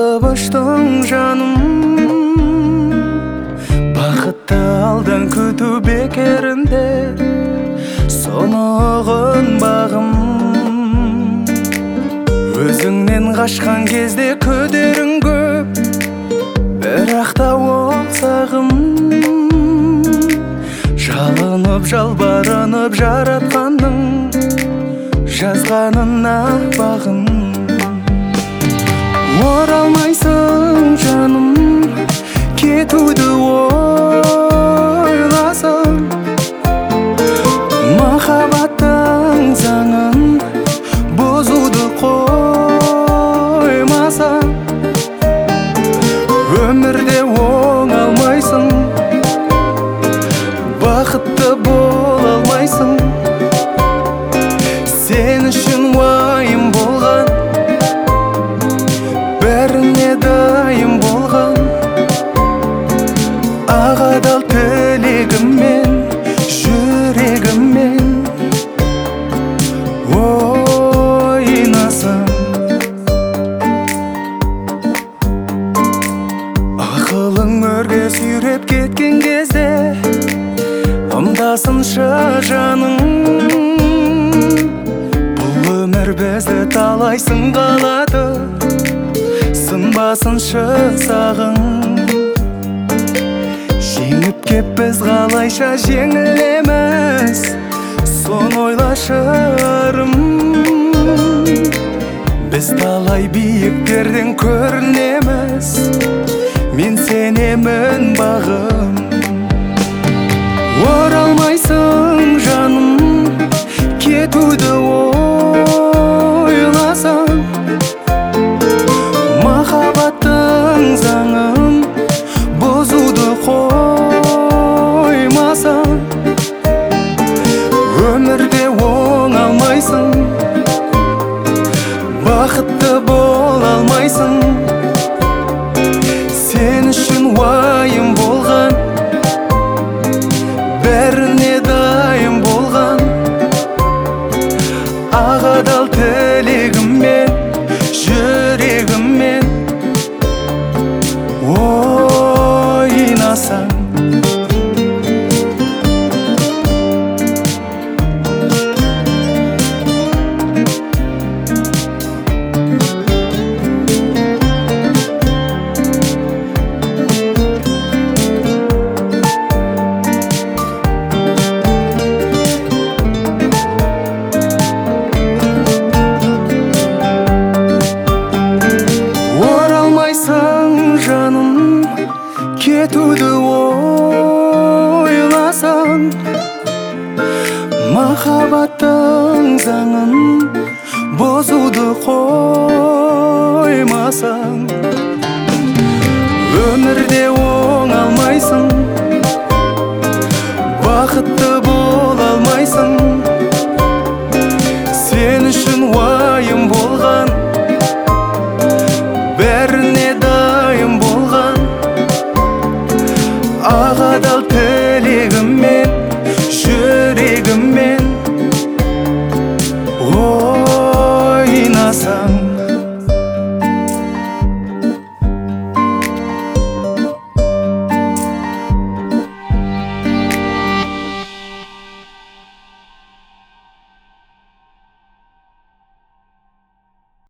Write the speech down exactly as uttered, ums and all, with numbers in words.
алып ұштың жаным, бақытты алдан күту бекерінде, соны ұғынбағым. Өзіңнен қашқан кезде көдерің көп, бірақ та ол сағым. Жалынып жалбарынып жаратқанның жазғанына бағым. Оралмайсың жаным, кетуді ойласаң, махаббаттың заңын бұзуды қоймасаң, өмірде оңалмайсың, бақытты бола алмайсың. Сен үшін уайым болған, бәріне дайын болған, ағадал тілегіммен, жүрегіммен ойнасаң. Ақылың өрге сүйреп кеткен кезде, ымдасыншы жаның. Бұл өмір бізді талайсын қалады, сынбасыншы сағың. Жеңіп кеп біз қалайша жеңілеміз, сон ойлашы арым. Біз талай биіктерден көрінеміз, мен сенемін бағым. Оралмайсың жаным, кетуді ойласаң, махаббаттың заңын бұзуды қоймасаң, өмірде оңалмайсың, бақытты бола алмайсың. Сен үшін уайым болған, бәріне дайын болған, ағадал тілегіммен, жүрегіммен ойнасаң. Жаным, кетуді ойласаң, махаббаттың заңын бұзуды қоймасаң, өмірде